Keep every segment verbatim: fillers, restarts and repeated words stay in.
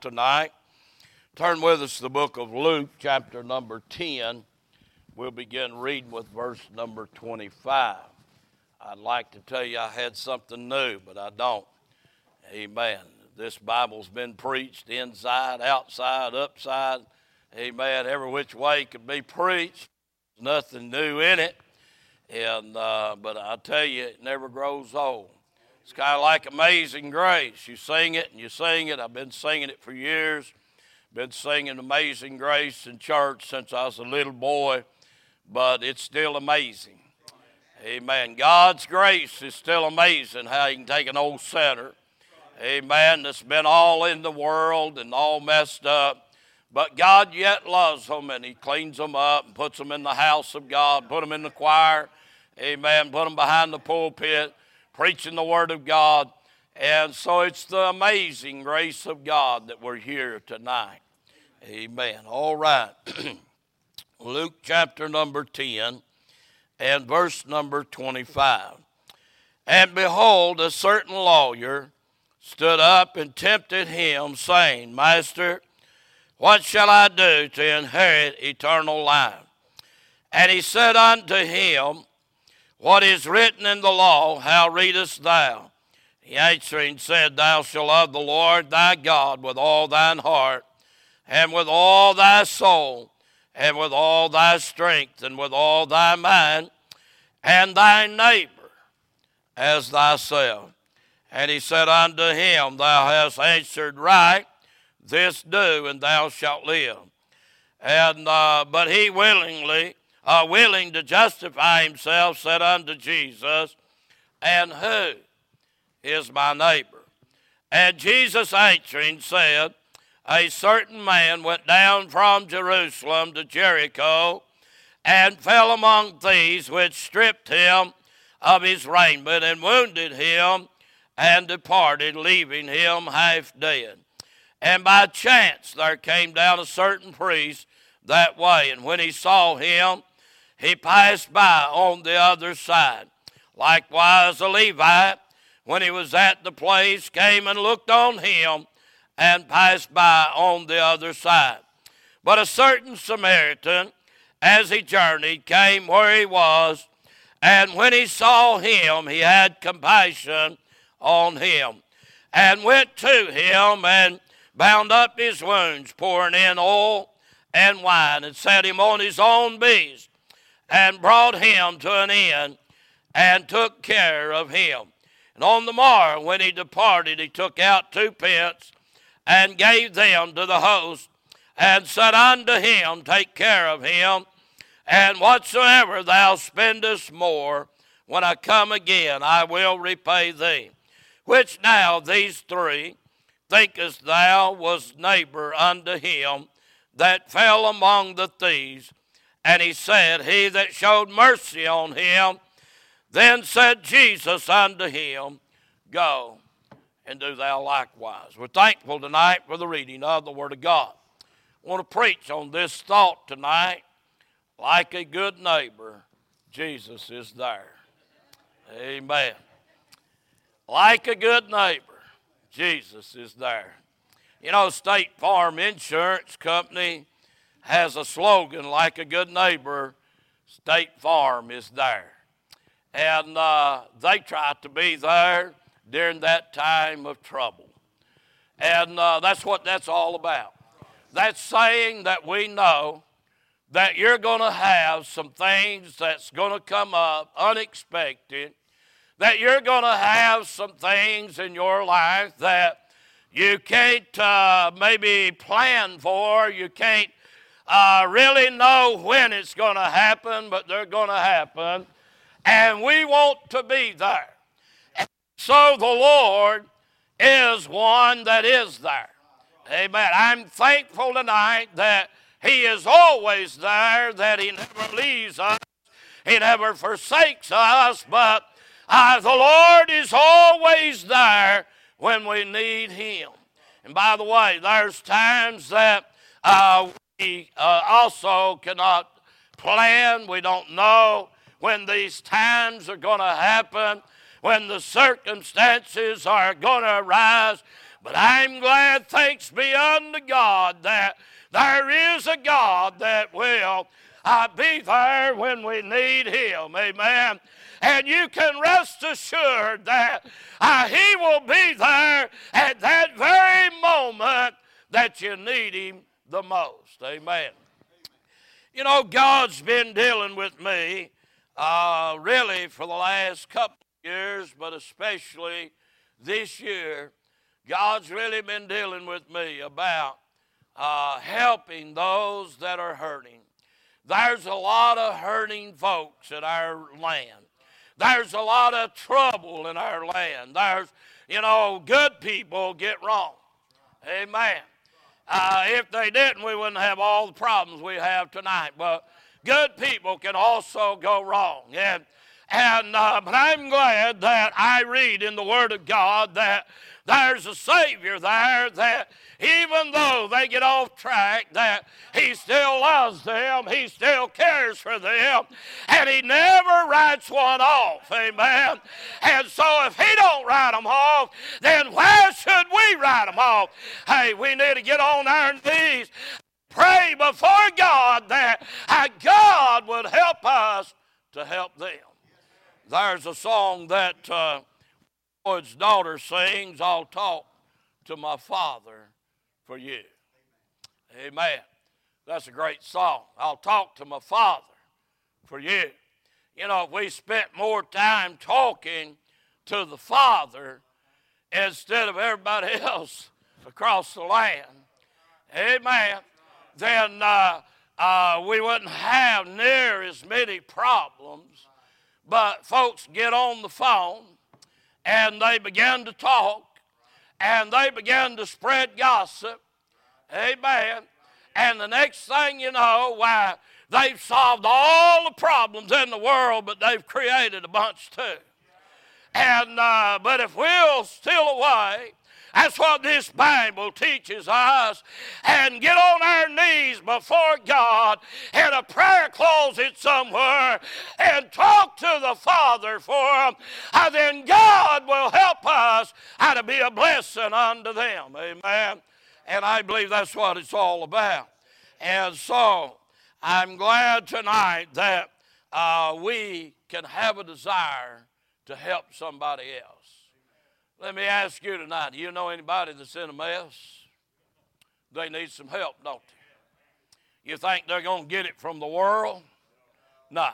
tonight. Turn with us to the book of Luke, chapter number ten. We'll begin reading with verse number twenty-five. I'd like to tell you I had something new, but I don't. Amen. This Bible's been preached inside, outside, upside. Amen. Every which way it could be preached. There's nothing new in it. And uh, but I tell you, it never grows old. It's kind of like Amazing Grace. You sing it and you sing it. I've been singing it for years. Been singing Amazing Grace in church since I was a little boy. But it's still amazing. Amen. God's grace is still amazing how He can take an old sinner, amen, that's been all in the world and all messed up. But God yet loves them, and He cleans them up and puts them in the house of God, put them in the choir, amen, put them behind the pulpit, preaching the Word of God. And so it's the amazing grace of God that we're here tonight. Amen. All right. Luke chapter number ten and verse number twenty-five. And behold, a certain lawyer stood up and tempted him, saying, Master, what shall I do to inherit eternal life? And he said unto him, What is written in the law, how readest thou? He answering said, Thou shalt love the Lord thy God with all thine heart, and with all thy soul, and with all thy strength, and with all thy mind, and thy neighbor as thyself. And he said unto him, Thou hast answered right, this do, and thou shalt live. And uh, but he willingly, uh, willing to justify himself, said unto Jesus, And who is my neighbor? And Jesus answering said, A certain man went down from Jerusalem to Jericho, and fell among thieves, which stripped him of his raiment, and wounded him, and departed, leaving him half dead. And by chance there came down a certain priest that way, and when he saw him, he passed by on the other side. Likewise a Levite, when he was at the place, came and looked on him, and passed by on the other side. But a certain Samaritan, as he journeyed, came where he was, and when he saw him, he had compassion on him, and went to him, and bound up his wounds, pouring in oil and wine, and set him on his own beast, and brought him to an inn, and took care of him. And on the morrow, when he departed, he took out two pence, and gave them to the host, and said unto him, Take care of him, and whatsoever thou spendest more, when I come again, I will repay thee. Which now these three thinkest thou was neighbor unto him that fell among the thieves? And he said, He that showed mercy on him. Then said Jesus unto him, Go, and do thou likewise. We're thankful tonight for the reading of the Word of God. I want to preach on this thought tonight. Like a good neighbor, Jesus is there. Amen. Like a good neighbor, Jesus is there. You know, State Farm Insurance Company has a slogan, like a good neighbor, State Farm is there. And uh, they try to be there during that time of trouble. And uh, that's what that's all about. That's saying that we know that you're going to have some things that's going to come up unexpected, that you're going to have some things in your life that you can't uh, maybe plan for, you can't uh, really know when it's going to happen, but they're going to happen, and we want to be there. And so the Lord is one that is there. Amen. I'm thankful tonight that He is always there, that He never leaves us, He never forsakes us, but uh, the Lord is always there when we need Him. And by the way, there's times that uh, we uh, also cannot plan. We don't know when these times are going to happen, when the circumstances are going to arise. But I'm glad, thanks be unto God, that there is a God that will uh, be there when we need Him. Amen. And you can rest assured that uh, He will be there at that very moment that you need Him the most. Amen. You know, God's been dealing with me uh, really for the last couple of years, but especially this year. God's really been dealing with me about uh, helping those that are hurting. There's a lot of hurting folks in our land. There's a lot of trouble in our land. There's, you know, good people get wrong. Amen. Uh, if they didn't, we wouldn't have all the problems we have tonight. But good people can also go wrong. And, and uh, but I'm glad that I read in the Word of God that there's a Savior there that even though they get off track, that He still loves them, He still cares for them, and He never writes one off, amen. And so if He don't write them off, then why should we write them off? Hey, we need to get on our knees, pray before God that God would help us to help them. There's a song that uh, Lloyd's daughter sings, I'll talk to my Father for you. Amen. That's a great song. I'll talk to my Father for you. You know, if we spent more time talking to the Father instead of everybody else across the land, amen, then uh, uh, we wouldn't have near as many problems. But folks get on the phone and they began to talk, and they began to spread gossip. Amen. And the next thing you know, why, they've solved all the problems in the world, but they've created a bunch too. And uh, but if we'll steal away, that's what this Bible teaches us, and get on our knees before God in a prayer closet somewhere and talk to the Father for them, and then God will help us how to be a blessing unto them. Amen. And I believe that's what it's all about. And so I'm glad tonight that uh, we can have a desire to help somebody else. Let me ask you tonight, do you know anybody that's in a mess? They need some help, don't they? You think they're going to get it from the world? No.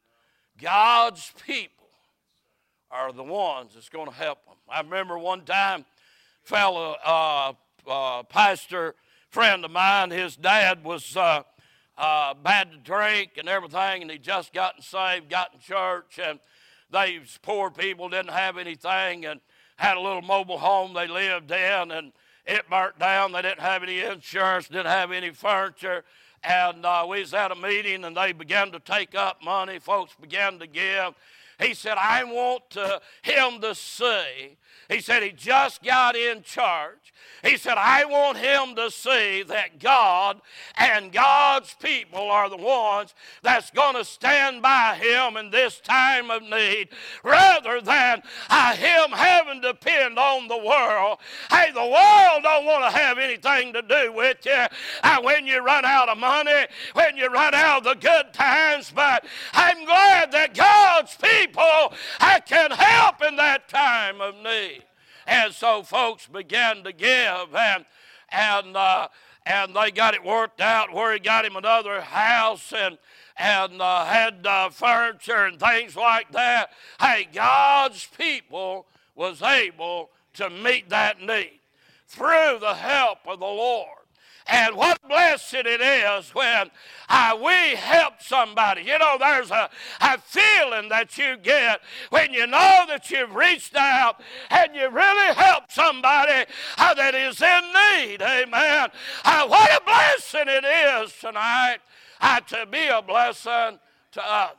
God's people are the ones that's going to help them. I remember one time, a fellow, uh, uh, pastor friend of mine, his dad was uh, uh, bad to drink and everything, and he just gotten saved, got in church, and they was poor people, didn't have anything, and had a little mobile home they lived in, and it burnt down. They didn't have any insurance, didn't have any furniture. And uh, we was at a meeting, and they began to take up money. Folks began to give. He said, I want to, him to see. He said he just got in church. He said, I want him to see that God and God's people are the ones that's going to stand by him in this time of need, rather than uh, him having to depend on the world. Hey, the world don't want to have anything to do with you uh, when you run out of money, when you run out of the good times. But I'm glad that God's people I can help in that time of need. And so folks began to give, and and uh, and they got it worked out where he got him another house and and uh, had uh, furniture and things like that. Hey, God's people was able to meet that need through the help of the Lord. And what a blessing it is when uh, we help somebody. You know, there's a, a feeling that you get when you know that you've reached out and you really helped somebody uh, that is in need. Amen. Uh, what a blessing it is tonight uh, to be a blessing to others.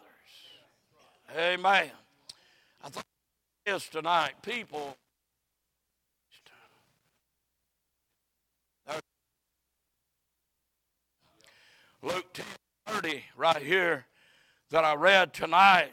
Amen. I think it is tonight. People. Luke ten thirty right here that I read tonight.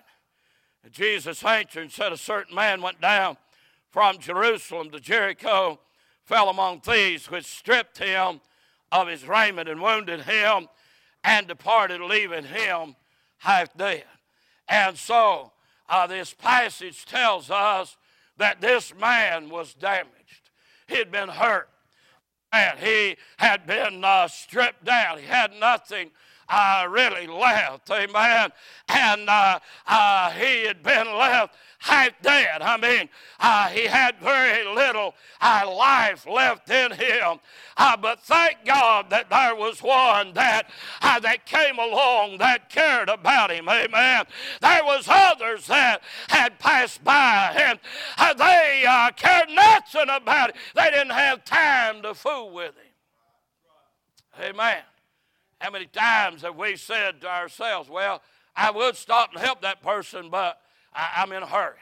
Jesus answered and said, a certain man went down from Jerusalem to Jericho fell among thieves, which stripped him of his raiment and wounded him, and departed, leaving him half dead. And so uh, this passage tells us that this man was damaged. He had been hurt. And he had been uh, stripped down. He had nothing uh, really left. Amen. And uh, uh, he had been left half dead. I mean, uh, he had very little uh, life left in him. Uh, but thank God that there was one that uh, that came along that cared about him. Amen. There was others that had passed by, and uh, they uh, cared nothing about it. They didn't have time to fool with him. Amen. How many times have we said to ourselves, well, I would stop and help that person, but I, I'm in a hurry.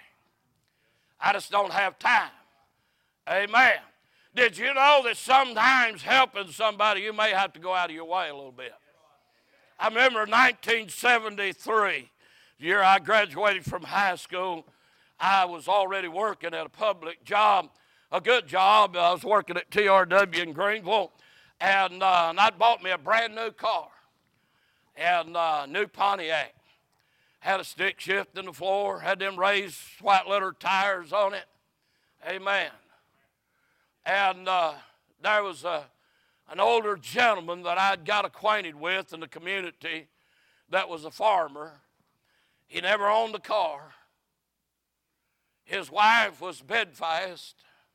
I just don't have time. Amen. Did you know that sometimes helping somebody, you may have to go out of your way a little bit? I remember nineteen seventy-three, the year I graduated from high school, I was already working at a public job, a good job. I was working at T R W in Greenville, and, uh, and I'd bought me a brand new car, and uh, new Pontiac. Had a stick shift in the floor, had them raised white letter tires on it. Amen. And uh, there was a, an older gentleman that I'd got acquainted with in the community that was a farmer. He never owned a car. His wife was bedfast.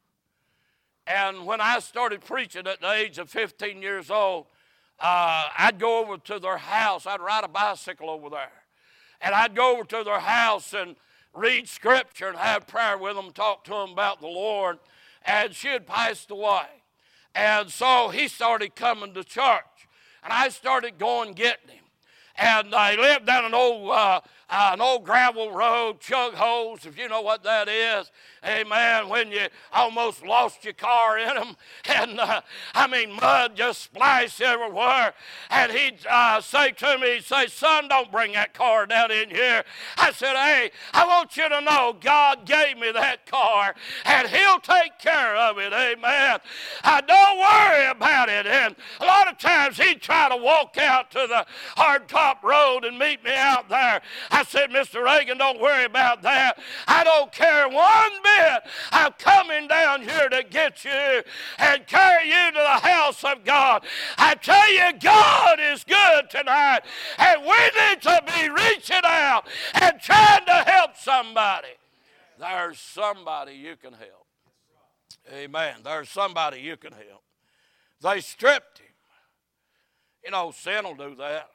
And when I started preaching at the age of fifteen years old, uh, I'd go over to their house. I'd ride a bicycle over there. And I'd go over to their house and read scripture and have prayer with them, talk to them about the Lord. And she had passed away. And so he started coming to church. And I started going getting him. And uh, he lived down an old, uh, uh, an old gravel road, chug holes, if you know what that is. Amen. When you almost lost your car in them. And, uh, I mean, mud just splashed everywhere. And he'd uh, say to me, he'd say, son, don't bring that car down in here. I said, hey, I want you to know God gave me that car, and he'll take care of it. Amen. I don't worry about it. And a lot of times he'd try to walk out to the hardtop road and meet me out there. I said, Mister Reagan, don't worry about that. I don't care one bit. I'm coming down here to get you and carry you to the house of God. I tell you, God is good tonight, and we need to be reaching out and trying to help somebody. There's somebody you can help. Amen. There's somebody you can help. They stripped him. You know, sin will do that.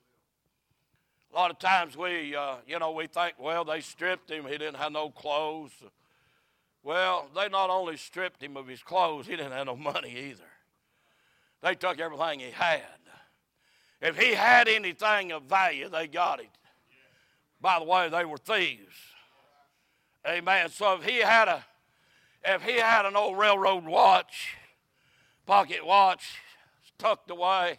A lot of times we, uh, you know, we think, well, they stripped him. He didn't have no clothes. Well, they not only stripped him of his clothes, he didn't have no money either. They took everything he had. If he had anything of value, they got it. By the way, they were thieves. Amen. So if he had a, if he had an old railroad watch, pocket watch, tucked away,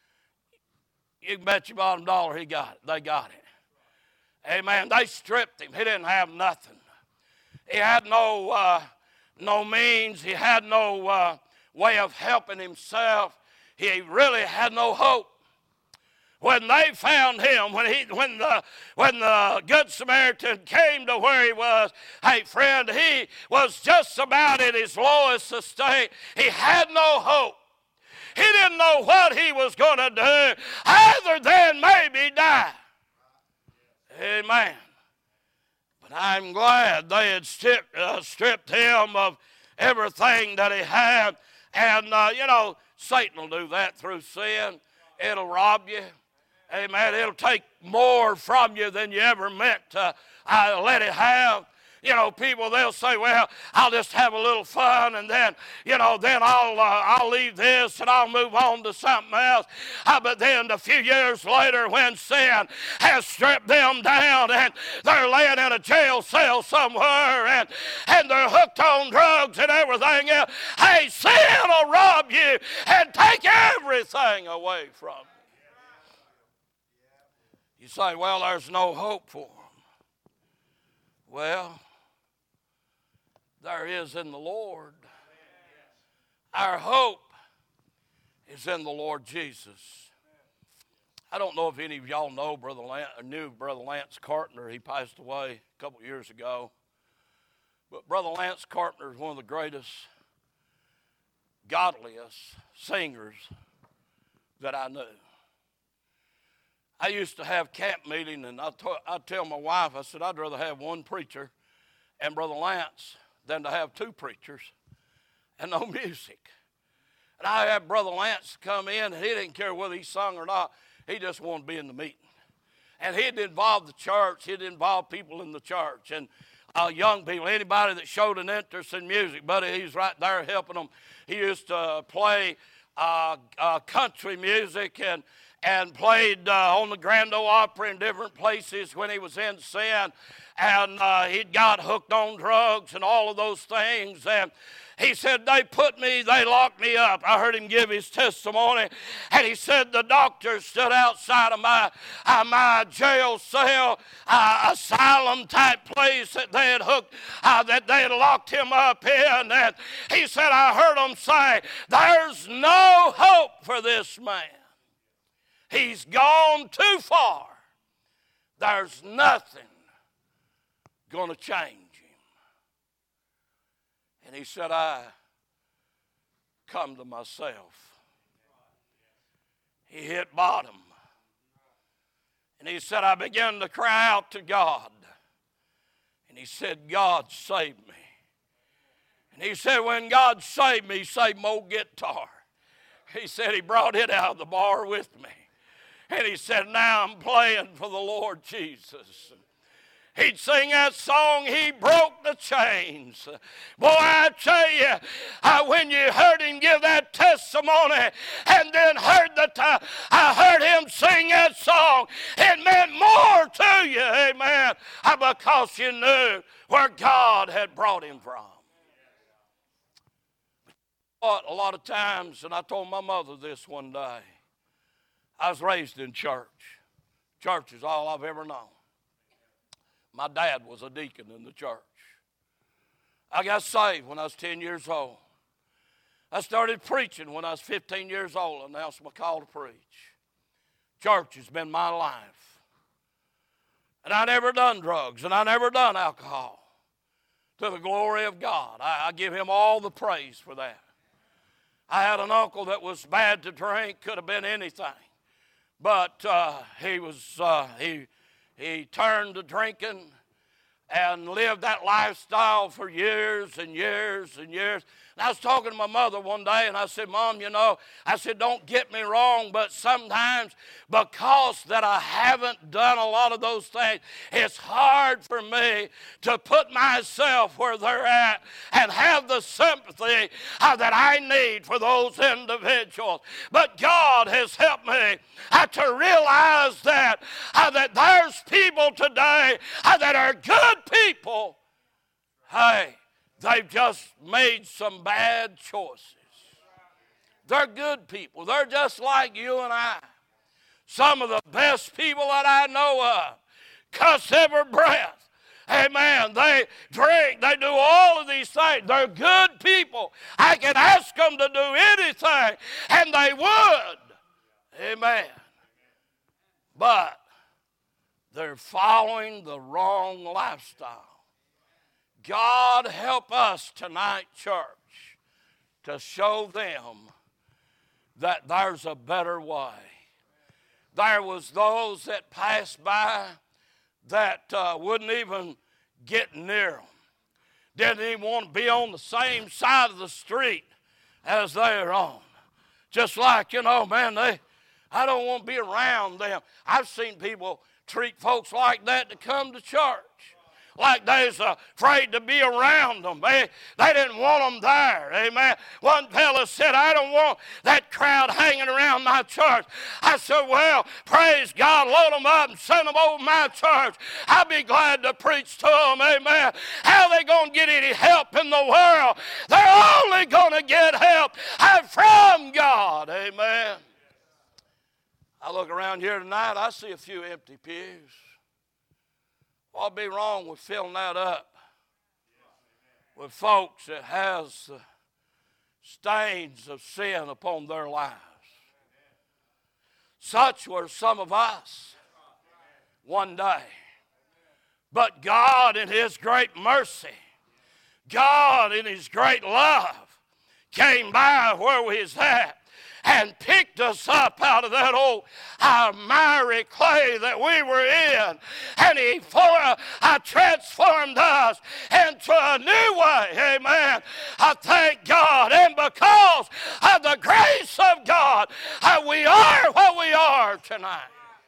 you can bet your bottom dollar he got it. They got it. Amen. They stripped him. He didn't have nothing. He had no uh, no means. He had no uh, way of helping himself. He really had no hope. When they found him, when he, when the when the Good Samaritan came to where he was, hey friend, he was just about at his lowest estate. He had no hope. He didn't know what he was going to do other than maybe die. Amen. But I'm glad they had stripped, uh, stripped him of everything that he had. And, uh, you know, Satan will do that through sin. It'll rob you. Amen. It'll take more from you than you ever meant to uh, let it have. You know, people, they'll say, well, I'll just have a little fun, and then, you know, then I'll uh, I'll leave this and I'll move on to something else. Uh, but then a few years later, when sin has stripped them down and they're laying in a jail cell somewhere and, and they're hooked on drugs and everything else, hey, sin will rob you and take everything away from you. You say, well, there's no hope for them. Well, there is in the Lord. Our hope is in the Lord Jesus. I don't know if any of y'all know Brother Lance, or knew Brother Lance Carpenter. He passed away a couple years ago. But Brother Lance Carpenter is one of the greatest, godliest singers that I knew. I used to have camp meeting, and I'd, t- I'd tell my wife, I said, I'd rather have one preacher and Brother Lance than to have two preachers and no music. And I had Brother Lance come in, and he didn't care whether he sung or not. He just wanted to be in the meeting. And he'd involve the church. He'd involve people in the church. And uh, young people, anybody that showed an interest in music, buddy, he was right there helping them. He used to play uh, uh, country music and and played uh, on the Grand Ole Opry in different places when he was in sin. And uh, he'd got hooked on drugs and all of those things. And he said, they put me, they locked me up. I heard him give his testimony. And he said, the doctor stood outside of my, uh, my jail cell, uh, asylum type place that they had hooked, uh, that they had locked him up in. And he said, I heard them say, there's no hope for this man. He's gone too far. There's nothing going to change him. And he said, I come to myself. He hit bottom. And he said, I began to cry out to God. And he said, God, save me. And he said, when God saved me, he saved my old guitar. He said he brought it out of the bar with me. And he said, now I'm playing for the Lord Jesus. He'd sing that song, he broke the chains. Boy, I tell you, I, when you heard him give that testimony and then heard the time, I heard him sing that song, it meant more to you, amen, because you knew where God had brought him from. But a lot of times, and I told my mother this one day, I was raised in church. Church is all I've ever known. My dad was a deacon in the church. I got saved when I was ten years old. I started preaching when I was fifteen years old, announced my call to preach. Church has been my life. And I never done drugs, and I never done alcohol. To the glory of God. I, I give him all the praise for that. I had an uncle that was bad to drink, could have been anything. But uh, he was uh, he he turned to drinking and lived that lifestyle for years and years and years. And I was talking to my mother one day, and I said, Mom, you know, I said, don't get me wrong, but sometimes because that I haven't done a lot of those things, it's hard for me to put myself where they're at and have the sympathy uh, that I need for those individuals. But God has helped me uh, to realize that, uh, that there's people today uh, that are good people. Hey, they've just made some bad choices. They're good people. They're just like you and I. Some of the best people that I know of cuss every breath. Amen. They drink. They do all of these things. They're good people. I can ask them to do anything, and they would. Amen. But they're following the wrong lifestyle. God help us tonight, church, to show them that there's a better way. There was those that passed by that uh, wouldn't even get near them. Didn't even want to be on the same side of the street as they're on. Just like, you know, man, they, I don't want to be around them. I've seen people treat folks like that to come to church. Like they was afraid to be around them. They, they didn't want them there. Amen. One fellow said, I don't want that crowd hanging around my church. I said, well, praise God, load them up and send them over my church. I'll be glad to preach to them. Amen. How are they going to get any help in the world? They're only going to get help from God. Amen. I look around here tonight, I see a few empty pews. What'd be wrong with filling that up with folks that has the stains of sin upon their lives. Such were some of us one day. But God in His great mercy, God in His great love, came by where we was at and picked us up out of that old uh, miry clay that we were in. And He for, uh, transformed us into a new way. Amen. I thank God. And because of the grace of God, uh, we are what we are tonight.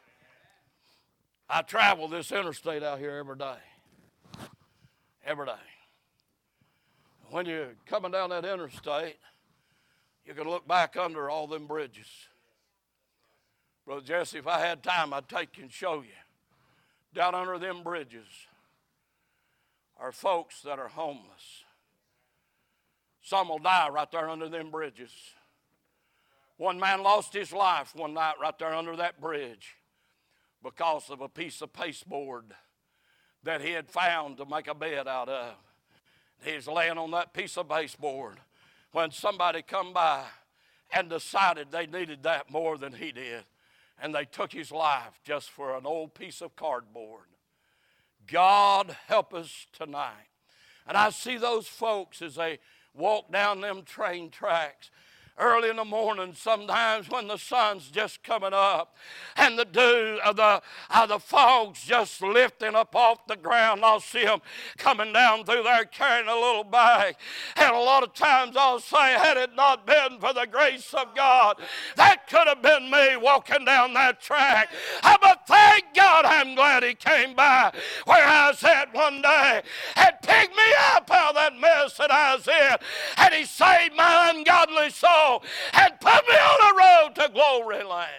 I travel this interstate out here every day. Every day. When you're coming down that interstate, you can look back under all them bridges. Brother Jesse, if I had time, I'd take you and show you. Down under them bridges are folks that are homeless. Some will die right there under them bridges. One man lost his life one night right there under that bridge because of a piece of pasteboard that he had found to make a bed out of. He was laying on that piece of baseboard when somebody come by and decided they needed that more than he did, and they took his life just for an old piece of cardboard. God help us tonight. And I see those folks as they walk down them train tracks early in the morning, sometimes when the sun's just coming up and the dew of the, of the fog's just lifting up off the ground. I'll see them coming down through there carrying a little bag. And a lot of times I'll say, had it not been for the grace of God, that could have been me walking down that track. But thank God I'm glad He came by where I was at one day and picked me up out of that mess that I was in. And He saved my ungodly soul and put me on a road to glory land.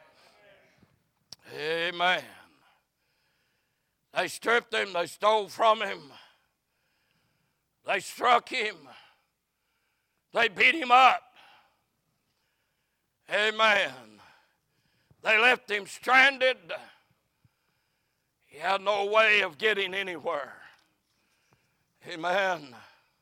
Amen. They stripped him. They stole from him. They struck him. They beat him up. Amen. They left him stranded. He had no way of getting anywhere. Amen.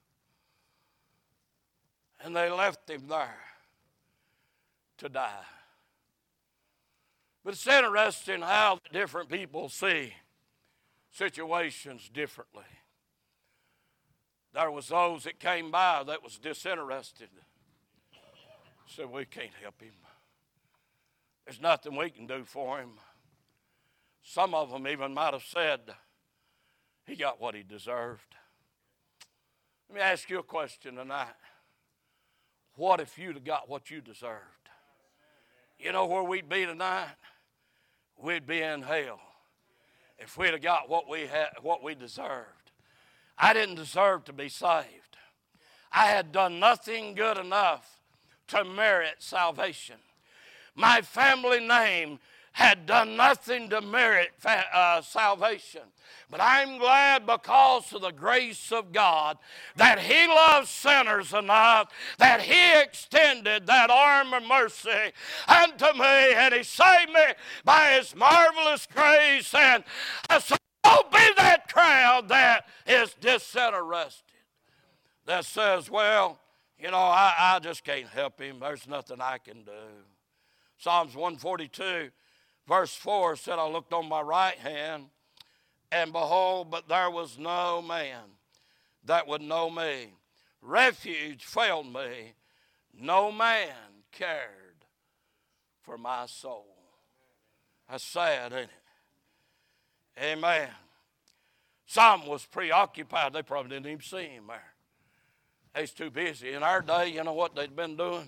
And they left him there to die. But it's interesting how different people see situations differently. There was those that came by that was disinterested. Said, we can't help him. There's nothing we can do for him. Some of them even might have said, he got what he deserved. Let me ask you a question tonight. What if you'd have got what you deserved? You know where we'd be tonight? We'd be in hell if we'd have got what we had, what we deserved. I didn't deserve to be saved. I had done nothing good enough to merit salvation. My family name had done nothing to merit uh, salvation. But I'm glad because of the grace of God that He loves sinners enough that He extended that arm of mercy unto me, and He saved me by His marvelous grace. And so don't be that crowd that is disinterested, that says, well, you know, I, I just can't help him. There's nothing I can do. Psalms one forty-two, verse four said, I looked on my right hand, and behold, but there was no man that would know me. Refuge failed me. No man cared for my soul. That's sad, ain't it? Amen. Some was preoccupied. They probably didn't even see him there. They was too busy. In our day, you know what they'd been doing?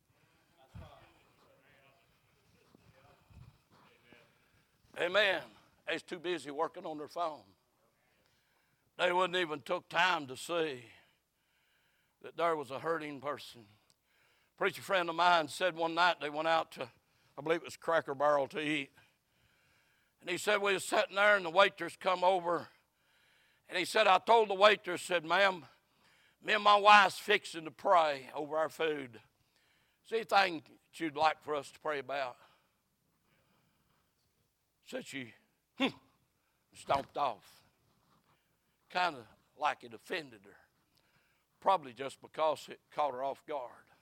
Amen. They was too busy working on their phone. They wouldn't even took time to see that there was a hurting person. A preacher friend of mine said one night they went out to, I believe it was Cracker Barrel, to eat. And he said we was sitting there and the waitress come over. And he said, I told the waitress, said, ma'am, me and my wife's fixing to pray over our food. Is there anything that you'd like for us to pray about? Said she, hmm, stomped off. Kind of like it offended her. Probably just because it caught her off guard.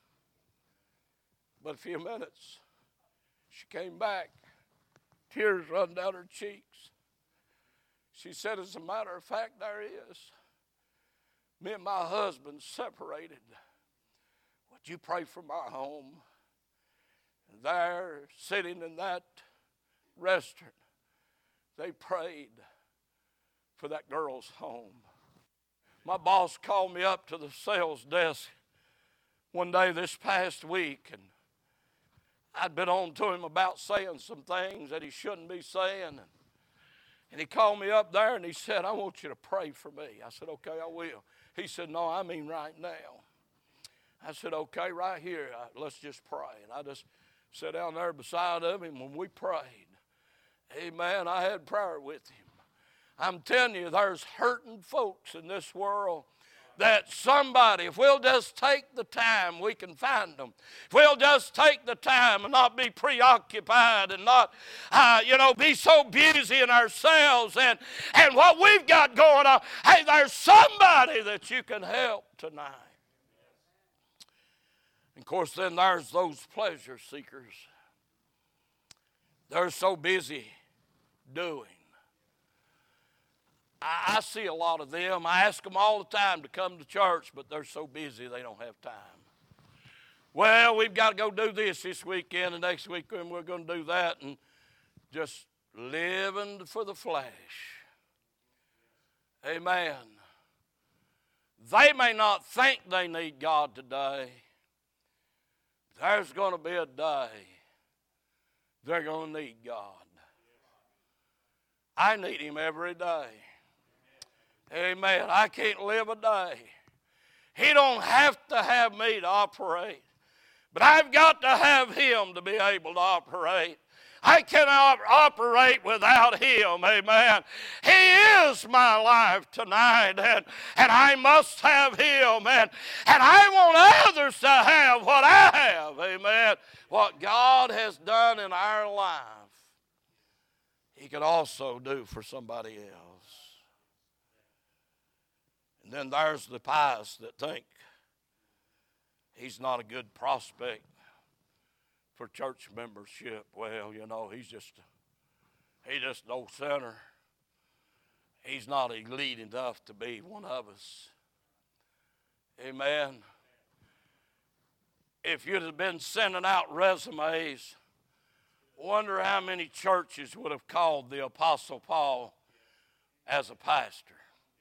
But a few minutes, she came back. Tears run down her cheeks. She said, as a matter of fact, there is. Me and my husband separated. Would you pray for my home? And there, sitting in that restaurant, they prayed for that girl's home. My boss called me up to the sales desk one day this past week, and I'd been on to him about saying some things that he shouldn't be saying. And, and he called me up there and he said, I want you to pray for me. I said, okay, I will. He said, no, I mean right now. I said, okay, right here, let's just pray. And I just sat down there beside of him when we prayed. Amen. I had prayer with him. I'm telling you, there's hurting folks in this world that somebody, if we'll just take the time, we can find them. If we'll just take the time and not be preoccupied and not, uh, you know, be so busy in ourselves and, and what we've got going on. Hey, there's somebody that you can help tonight. And of course, then there's those pleasure seekers. They're so busy doing. I see a lot of them. I ask them all the time to come to church, but they're so busy they don't have time. Well, we've got to go do this this weekend, and next weekend we're going to do that, and just living for the flesh. Amen. They may not think they need God today. There's going to be a day they're going to need God. I need Him every day. Amen. I can't live a day. He don't have to have me to operate. But I've got to have Him to be able to operate. I cannot operate without Him. Amen. He is my life tonight. And, and I must have Him. And, and I want others to have what I have. Amen. What God has done in our life, He can also do for somebody else. And then there's the pious that think he's not a good prospect for church membership. Well, you know, he's just, he just no sinner. He's not elite enough to be one of us. Amen. If you'd have been sending out resumes, wonder how many churches would have called the Apostle Paul as a pastor.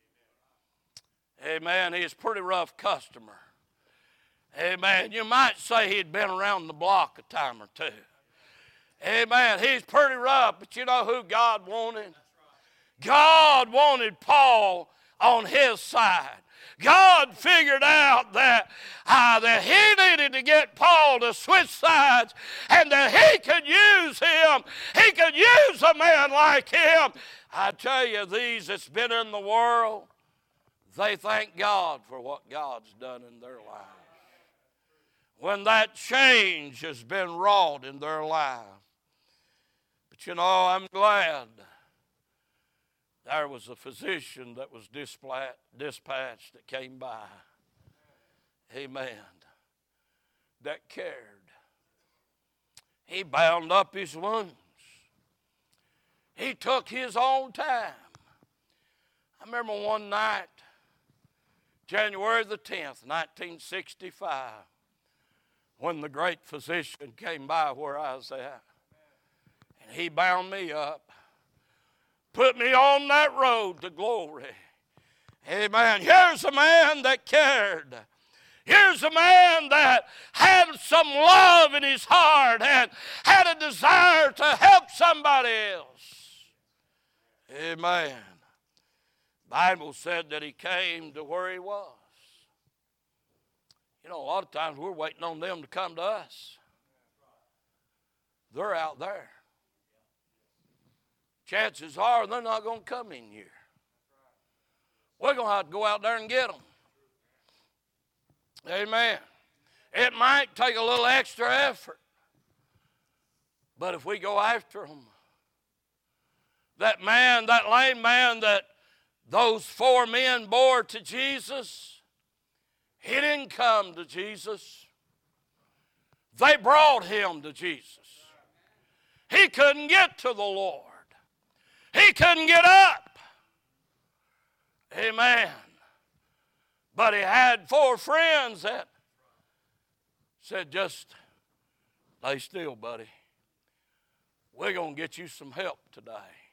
Amen. He's a pretty rough customer. Amen. You might say he'd been around the block a time or two. Amen. He's pretty rough, but you know who God wanted? God wanted Paul on His side. God figured out that, uh, that He needed to get Paul to switch sides and that He could use him. He could use a man like him. I tell you, these that's been in the world, they thank God for what God's done in their lives. When that change has been wrought in their life. But you know, I'm glad there was a physician that was dispatched that came by. Amen. That cared. He bound up his wounds. He took his own time. I remember one night, January the tenth, nineteen sixty-five, when the great physician came by where I was at. And he bound me up, put me on that road to glory. Amen. Here's a man that cared. Here's a man that had some love in his heart and had a desire to help somebody else. Amen. Bible said that he came to where he was. You know, a lot of times we're waiting on them to come to us. They're out there. Chances are they're not going to come in here. We're going to have to go out there and get them. Amen. It might take a little extra effort. But if we go after them, that man, that lame man that those four men bore to Jesus, he didn't come to Jesus. They brought him to Jesus. He couldn't get to the Lord. He couldn't get up. Amen. But he had four friends that said, just lay still, buddy. We're going to get you some help today.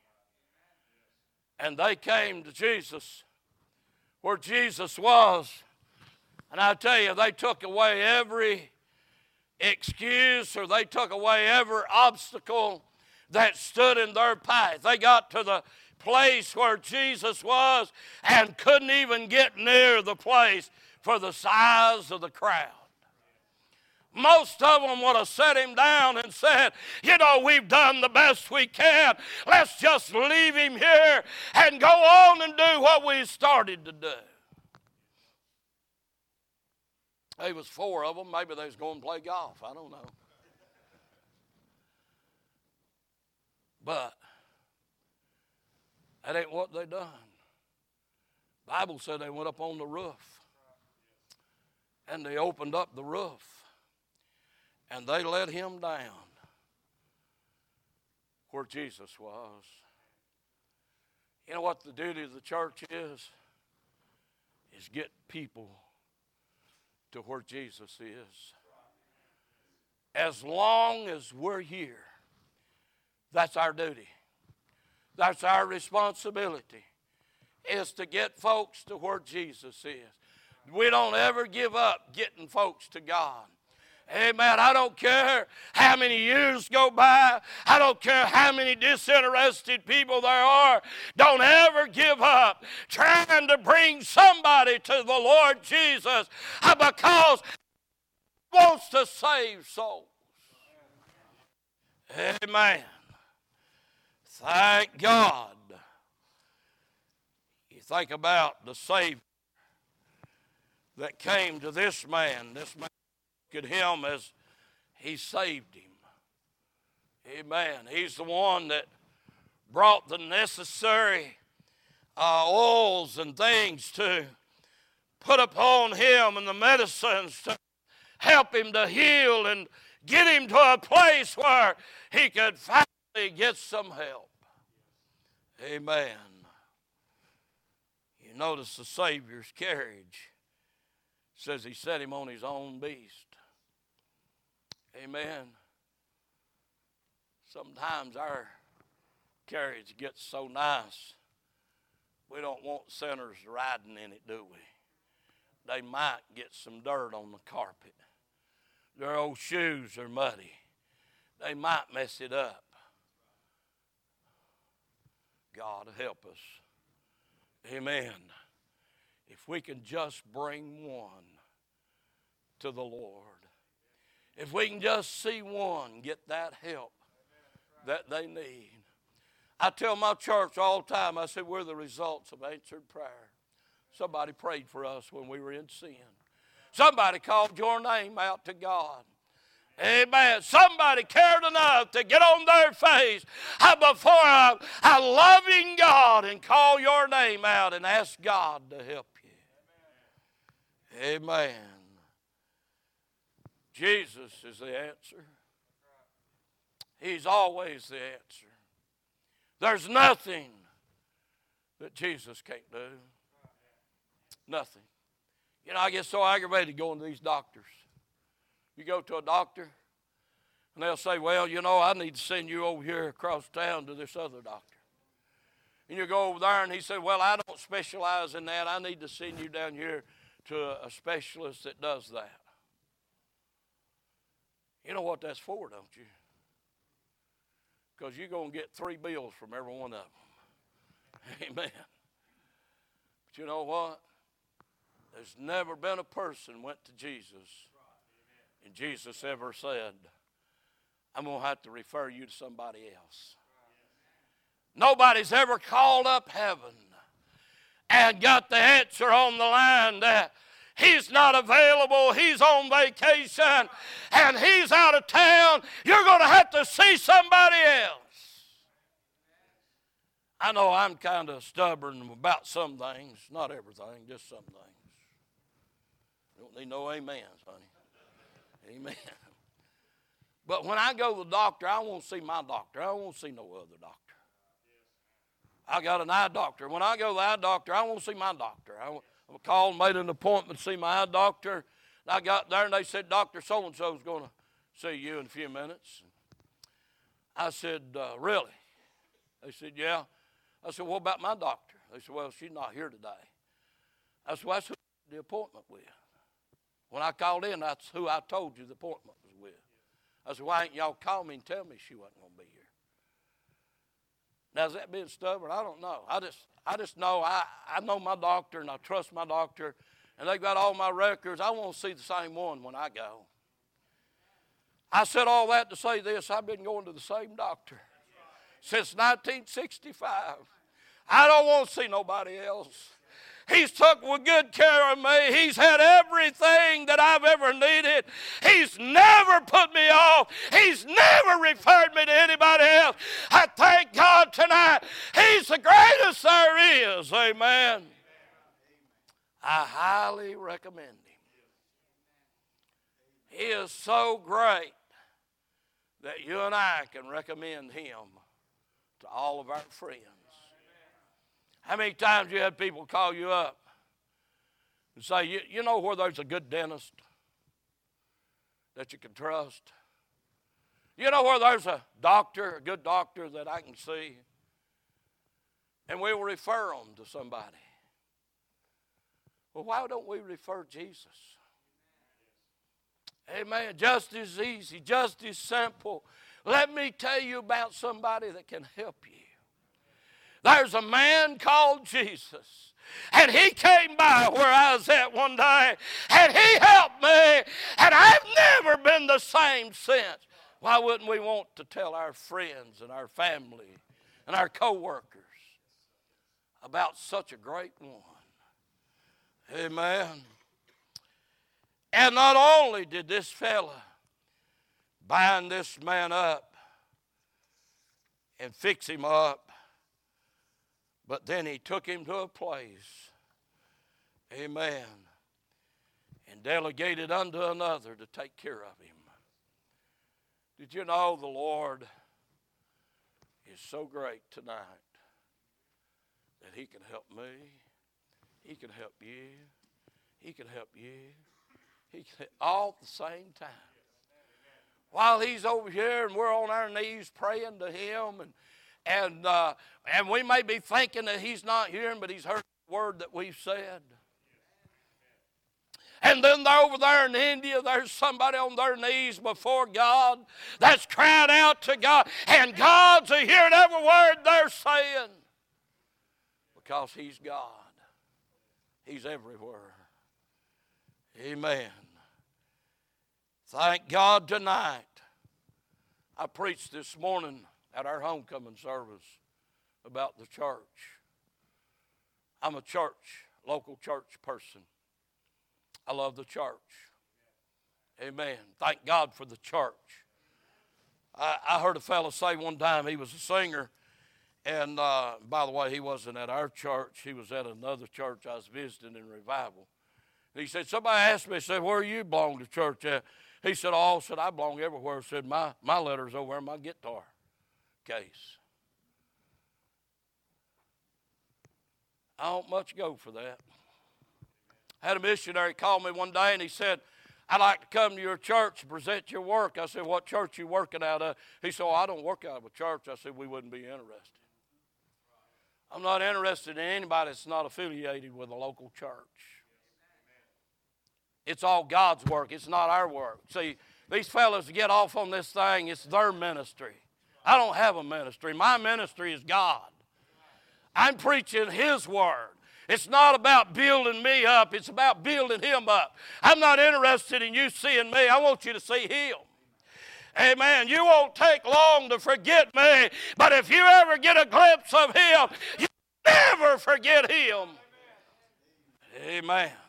And they came to Jesus where Jesus was. And I tell you, they took away every excuse, or they took away every obstacle that stood in their path. They got to the place where Jesus was and couldn't even get near the place for the size of the crowd. Most of them would have set him down and said, you know, we've done the best we can. Let's just leave him here and go on and do what we started to do. There was four of them. Maybe they was going to play golf. I don't know. But that ain't what they done. The Bible said they went up on the roof. And they opened up the roof. And they let him down where Jesus was. You know what the duty of the church is? Is get people to where Jesus is. As long as we're here, that's our duty. That's our responsibility, is to get folks to where Jesus is. We don't ever give up getting folks to God. Amen. I don't care how many years go by. I don't care how many disinterested people there are. Don't ever give up trying to bring somebody to the Lord Jesus, because He wants to save souls. Amen. Thank God. You think about the Savior that came to this man. This man looked at him as he saved him. Amen. He's the one that brought the necessary uh, oils and things to put upon him, and the medicines to help him to heal and get him to a place where he could finally get some help. Amen. You notice the Savior's carriage. It says he set him on his own beast. Amen. Sometimes our carriage gets so nice, we don't want sinners riding in it, do we? They might get some dirt on the carpet. Their old shoes are muddy. They might mess it up. God help us. Amen. If we can just bring one to the Lord. If we can just see one get that help that they need. I tell my church all the time, I said, we're the results of answered prayer. Somebody prayed for us when we were in sin. Somebody called your name out to God. Amen. Somebody cared enough to get on their face before a, a loving God and call your name out and ask God to help you. Amen. Jesus is the answer. He's always the answer. There's nothing that Jesus can't do. Nothing. You know, I get so aggravated going to these doctors. You go to a doctor, and they'll say, well, you know, I need to send you over here across town to this other doctor. And you go over there, and he said, well, I don't specialize in that. I need to send you down here to a, a specialist that does that. You know what that's for, don't you? Because you're going to get three bills from every one of them. Amen. But you know what? There's never been a person went to Jesus and Jesus ever said, I'm going to have to refer you to somebody else. Nobody's ever called up heaven and got the answer on the line that he's not available, he's on vacation, and he's out of town. You're going to have to see somebody else. I know I'm kind of stubborn about some things, not everything, just some things. Don't need no amens, honey. Amen. But when I go to the doctor, I won't see my doctor. I won't see no other doctor. I got an eye doctor. When I go to the eye doctor, I won't see my doctor. I called, made an appointment to see my eye doctor. And I got there and they said, Doctor so-and-so is going to see you in a few minutes. I said, uh, really? They said, yeah. I said, what about my doctor? They said, well, she's not here today. I said, well, that's who the appointment with. When I called in, that's who I told you the appointment was with. I said, why ain't y'all call me and tell me she wasn't going to be here? Now, is that being stubborn? I don't know. I just I just know I, I know my doctor and I trust my doctor, and they've got all my records. I want to see the same one when I go. I said all that to say this. I've been going to the same doctor since nineteen sixty-five. I don't want to see nobody else. He's took good care of me. He's had everything that I've ever needed. He's never put me off. He's never referred me to anybody else. I thank God tonight. He's the greatest there is. Amen. I highly recommend him. He is so great that you and I can recommend him to all of our friends. How many times you had people call you up and say, you, you know where there's a good dentist that you can trust? You know where there's a doctor, a good doctor that I can see? And we will refer them to somebody. Well, why don't we refer Jesus? Amen. Just as easy, just as simple. Let me tell you about somebody that can help you. There's a man called Jesus, and he came by where I was at one day, and he helped me, and I've never been the same since. Why wouldn't we want to tell our friends and our family and our co-workers about such a great one? Amen. And not only did this fella bind this man up and fix him up, but then he took him to a place, amen, and delegated unto another to take care of him. Did you know the Lord is so great tonight that he can help me, he can help you, he can help you, he can help all at the same time. While he's over here and we're on our knees praying to him, and And uh, and we may be thinking that he's not hearing, but he's heard the word that we've said. And then they're over there in India, there's somebody on their knees before God that's crying out to God. And God's hearing every word they're saying. Because he's God. He's everywhere. Amen. Thank God tonight. I preached this morning at our homecoming service about the church. I'm a church, local church person. I love the church. Amen. Thank God for the church. I, I heard a fellow say one time, he was a singer, and uh, by the way, he wasn't at our church. He was at another church I was visiting in revival. And he said, somebody asked me, said, where you belong to church at? He said, oh, said, I belong everywhere. Said, my, my letter's over in my guitar case. I don't much go for that. I had a missionary call me one day and he said, I'd like to come to your church and present your work. I said, what church are you working out of? He said, oh, I don't work out of a church. I said, we wouldn't be interested. I'm not interested in anybody that's not affiliated with a local church. It's all God's work. It's not our work. See, these fellas get off on this thing. It's their ministry. I don't have a ministry. My ministry is God. I'm preaching his word. It's not about building me up. It's about building him up. I'm not interested in you seeing me. I want you to see him. Amen. You won't take long to forget me, but if you ever get a glimpse of him, you never forget him. Amen.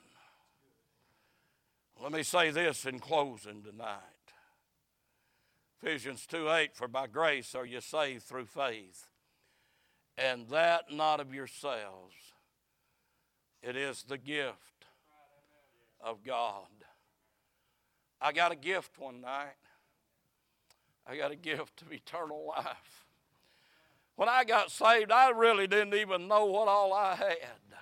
Let me say this in closing tonight. Ephesians two eight, for by grace are you saved through faith, and that not of yourselves. It is the gift of God. I got a gift one night. I got a gift of eternal life. When I got saved, I really didn't even know what all I had.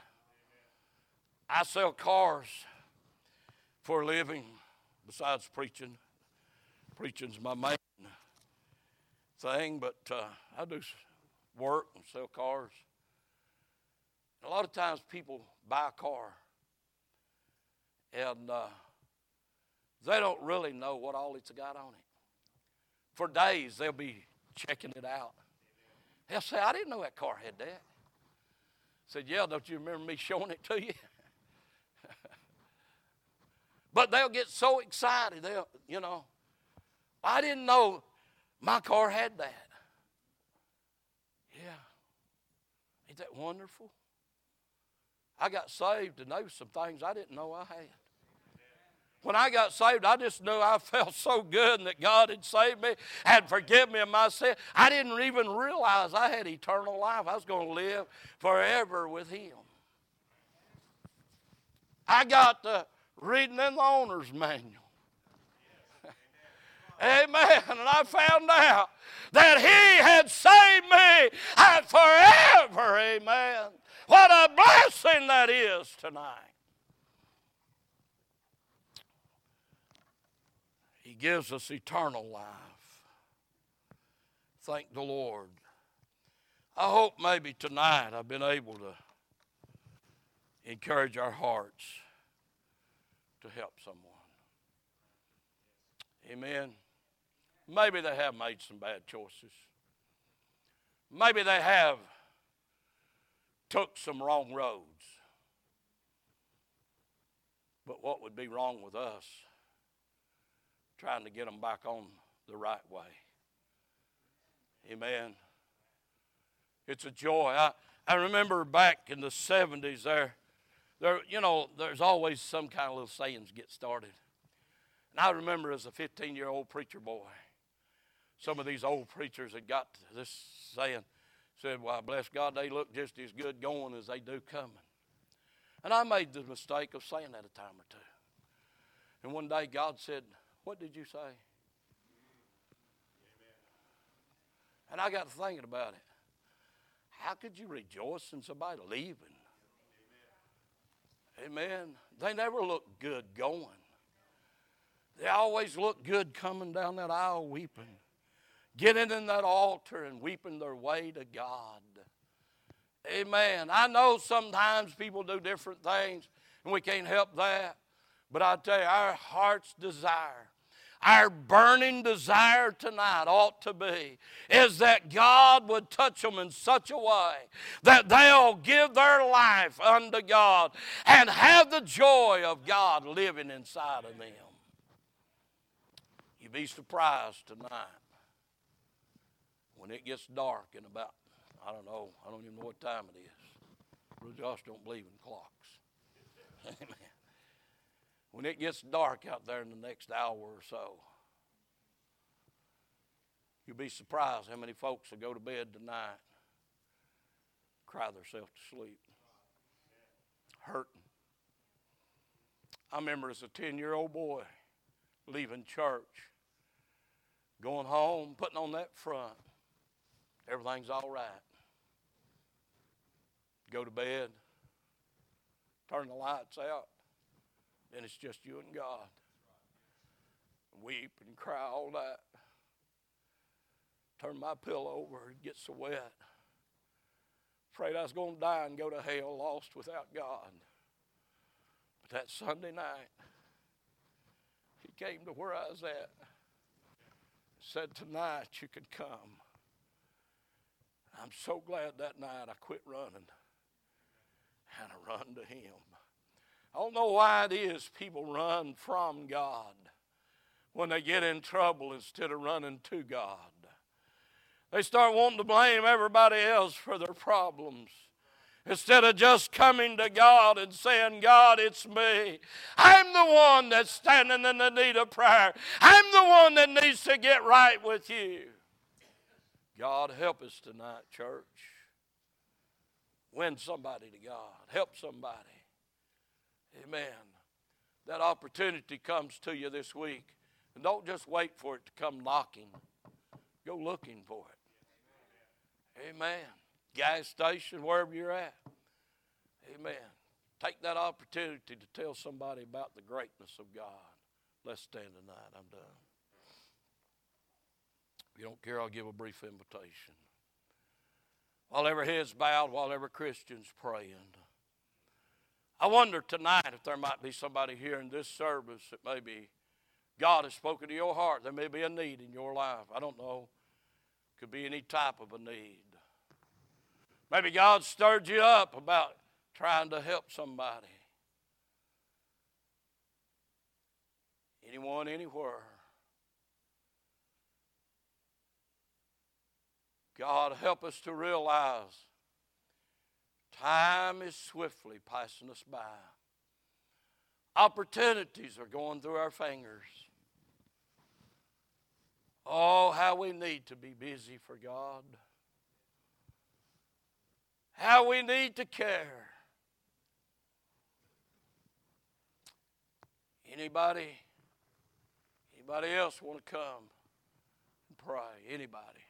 I sell cars for a living besides preaching. Preaching's my main thing, but uh, I do work and sell cars. A lot of times people buy a car and uh, they don't really know what all it's got on it. For days they'll be checking it out. They'll say, I didn't know that car had that. I said, yeah, don't you remember me showing it to you? But they'll get so excited, they'll, you know, I didn't know my car had that. Yeah. Ain't that wonderful? I got saved and there were some things I didn't know I had. When I got saved, I just knew I felt so good and that God had saved me, had forgiven me of my sin. I didn't even realize I had eternal life. I was going to live forever with Him. I got to reading in the owner's manual. Amen. And I found out that He had saved me and forever. Amen. What a blessing that is tonight. He gives us eternal life. Thank the Lord. I hope maybe tonight I've been able to encourage our hearts to help someone. Amen. Maybe they have made some bad choices. Maybe they have took some wrong roads. But what would be wrong with us trying to get them back on the right way? Amen. It's a joy. I, I remember back in the seventies there, there, you know, there's always some kind of little sayings get started. And I remember as a fifteen-year-old preacher boy, some of these old preachers had got this saying, said, well, bless God, they look just as good going as they do coming. And I made the mistake of saying that a time or two. And one day God said, what did you say? Amen. And I got to thinking about it. How could you rejoice in somebody leaving? Amen. Amen. They never look good going. They always look good coming down that aisle weeping. Getting in that altar and weeping their way to God. Amen. I know sometimes people do different things and we can't help that. But I tell you, our heart's desire, our burning desire tonight ought to be is that God would touch them in such a way that they'll give their life unto God and have the joy of God living inside of them. You'd be surprised tonight when it gets dark in about, I don't know, I don't even know what time it is. Brother Josh don't believe in clocks. Amen. When it gets dark out there in the next hour or so, you'll be surprised how many folks will go to bed tonight, cry themselves to sleep, hurting. I remember as a ten-year-old boy leaving church, going home, putting on that front. Everything's all right. Go to bed, turn the lights out, then it's just you and God. Weep and cry all night. Turn my pillow over, it gets so wet. Afraid I was going to die and go to hell lost without God. But that Sunday night, He came to where I was at. Said, tonight you can come. I'm so glad that night I quit running and I run to Him. I don't know why it is people run from God when they get in trouble instead of running to God. They start wanting to blame everybody else for their problems instead of just coming to God and saying, God, it's me. I'm the one that's standing in the need of prayer. I'm the one that needs to get right with you. God, help us tonight, church. Win somebody to God. Help somebody. Amen. That opportunity comes to you this week. And don't just wait for it to come knocking. Go looking for it. Amen. Gas station, wherever you're at. Amen. Take that opportunity to tell somebody about the greatness of God. Let's stand tonight. I'm done. If you don't care, I'll give a brief invitation. While every head's bowed, while every Christian's praying, I wonder tonight if there might be somebody here in this service that maybe God has spoken to your heart. There may be a need in your life. I don't know. Could be any type of a need. Maybe God stirred you up about trying to help somebody. Anyone, anywhere. God, help us to realize time is swiftly passing us by. Opportunities are going through our fingers. Oh, how we need to be busy for God. How we need to care. Anybody, anybody else want to come and pray? Anybody?